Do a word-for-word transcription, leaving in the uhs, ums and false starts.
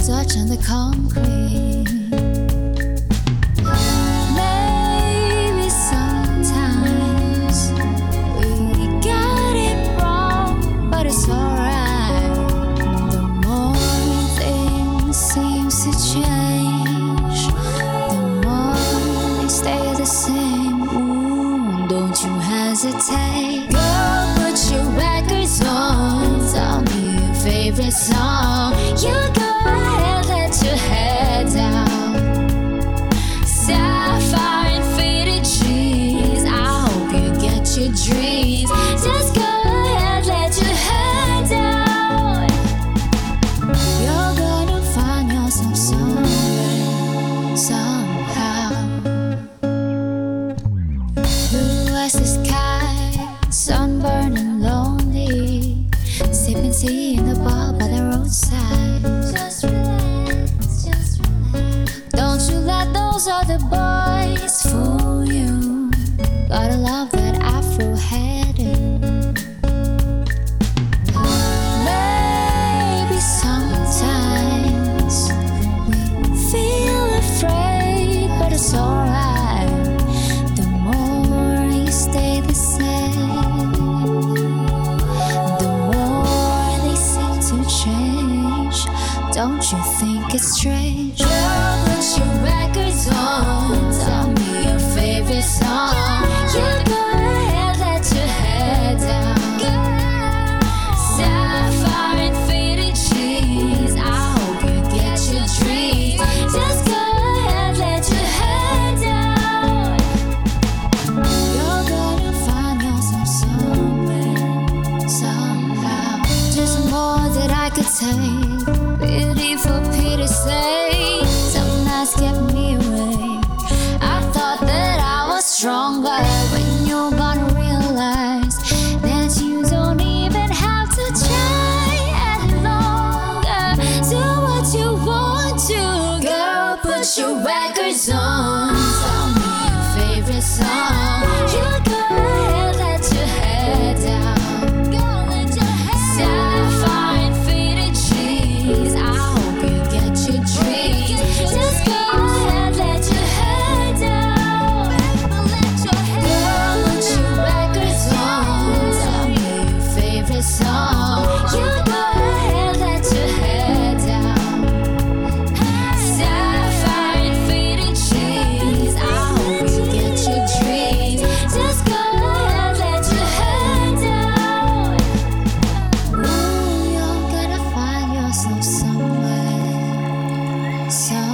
touch on the concrete. Maybe sometimes we got it wrong, but it's alright. The more things seems to change, the more they stay the same. Ooh, don't you hesitate. Girl, put your records on. Tell me your favorite song. You go ahead, let your head down. Sapphire and faded jeans. I hope you get your dreams. Just go ahead, let your head down. You're gonna find yourself somewhere, somehow. Blue as the sky, sunburned and lonely, sipping tea in the bar by the roadside. Just relax, just relax. Don't you let those other boys fool you. Gotta love that Afro heading. Maybe sometimes we feel afraid, but it's alright. The more you stay the same, the more they seem to change. Don't you think it's strange? Girl, put your records on. Tell me your favorite song. You go ahead, let your head down. Sapphire and faded jeans. I hope you get your dreams. Just go ahead, let your head down. You're gonna find yourself somewhere, somehow. There's more that I could say. Pity for pity's sake. Some nights kept me awake. I thought that I was stronger. When you're gonna realize that you don't even have to try any longer. Do what you want to. Girl, put your records on. Tell me your favorite song. You go ahead, let your head down. Go let your head down. Sapphire and faded jeans. I hope you get your dreams. Just go ahead, let your head down. Girl, put your records on. Tell me your favorite song. You go ahead, let your head down. Sapphire and faded jeans. I hope you get your dreams. Just go ahead, let your head down. Ooh, you're gonna find yourself somewhere, somewhere.